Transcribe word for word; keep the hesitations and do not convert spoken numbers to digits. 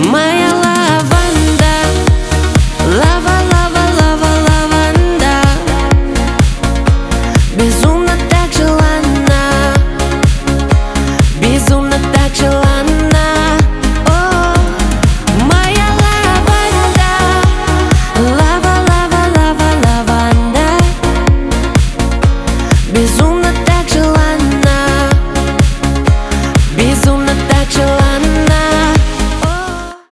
Моя лаванда, лава, лава, лава, лаванда, безумно так желанна, безумно так желанна. О, моя лаванда, лава, лава, лава, лаванда, безумно